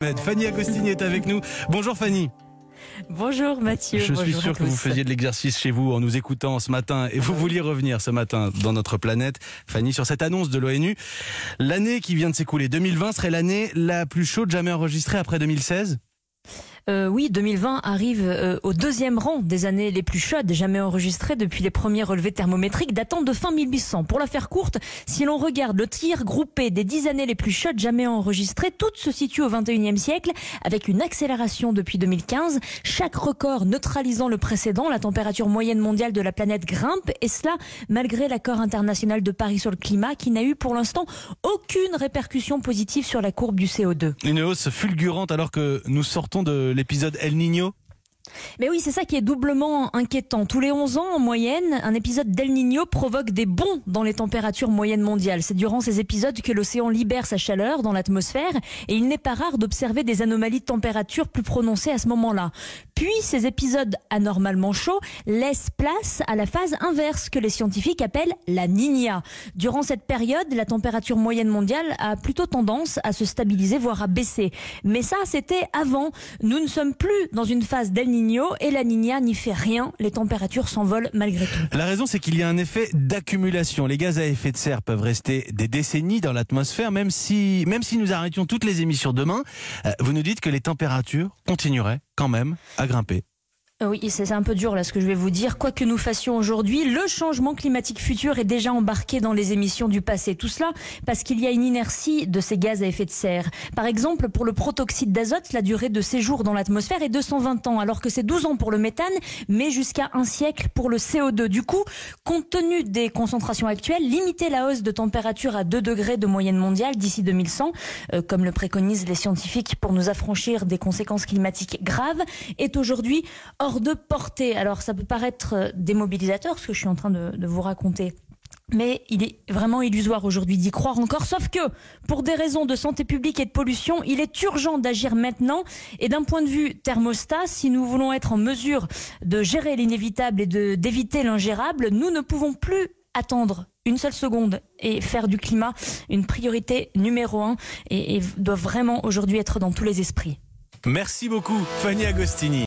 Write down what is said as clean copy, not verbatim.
Fanny Agostini est avec nous. Bonjour Fanny. Bonjour Mathieu. Je suis sûr que vous faisiez de l'exercice chez vous en nous écoutant ce matin et vous vouliez revenir ce matin dans notre planète. Fanny, sur cette annonce de l'ONU, l'année qui vient de s'écouler, 2020, serait l'année la plus chaude jamais enregistrée après 2016 ? Oui, 2020 arrive au deuxième rang des années les plus chaudes jamais enregistrées depuis les premiers relevés thermométriques datant de fin 1800. Pour la faire courte, si l'on regarde le tir groupé des 10 années les plus chaudes jamais enregistrées, toutes se situent au 21e siècle avec une accélération depuis 2015. Chaque record neutralisant le précédent, la température moyenne mondiale de la planète grimpe et cela malgré l'accord international de Paris sur le climat qui n'a eu pour l'instant aucune répercussion positive sur la courbe du CO2. Une hausse fulgurante alors que nous sortons de l'épisode El Niño. Mais oui, c'est ça qui est doublement inquiétant. Tous les 11 ans, en moyenne, un épisode d'El Niño provoque des bonds dans les températures moyennes mondiales. C'est durant ces épisodes que l'océan libère sa chaleur dans l'atmosphère et il n'est pas rare d'observer des anomalies de température plus prononcées à ce moment-là. Puis, ces épisodes anormalement chauds laissent place à la phase inverse que les scientifiques appellent la Niña. Durant cette période, la température moyenne mondiale a plutôt tendance à se stabiliser, voire à baisser. Mais ça, c'était avant. Nous ne sommes plus dans une phase d'El Niño et la Niña n'y fait rien. Les températures s'envolent malgré tout. La raison, c'est qu'il y a un effet d'accumulation. Les gaz à effet de serre peuvent rester des décennies dans l'atmosphère, même si nous arrêtions toutes les émissions demain. Vous nous dites que les températures continueraient quand même à grimper. Oui, c'est un peu dur là ce que je vais vous dire. Quoi que nous fassions aujourd'hui, le changement climatique futur est déjà embarqué dans les émissions du passé. Tout cela parce qu'il y a une inertie de ces gaz à effet de serre. Par exemple, pour le protoxyde d'azote, la durée de séjour dans l'atmosphère est 220 ans, alors que c'est 12 ans pour le méthane, mais jusqu'à un siècle pour le CO2. Du coup, compte tenu des concentrations actuelles, limiter la hausse de température à 2 degrés de moyenne mondiale d'ici 2100, comme le préconisent les scientifiques pour nous affranchir des conséquences climatiques graves, est aujourd'hui hors de portée. Alors ça peut paraître démobilisateur ce que je suis en train de vous raconter, mais il est vraiment illusoire aujourd'hui d'y croire encore, sauf que pour des raisons de santé publique et de pollution, il est urgent d'agir maintenant. Et d'un point de vue thermostat, si nous voulons être en mesure de gérer l'inévitable et d'éviter l'ingérable, nous ne pouvons plus attendre une seule seconde et faire du climat une priorité numéro 1 et doit vraiment aujourd'hui être dans tous les esprits. Merci beaucoup Fanny Agostini.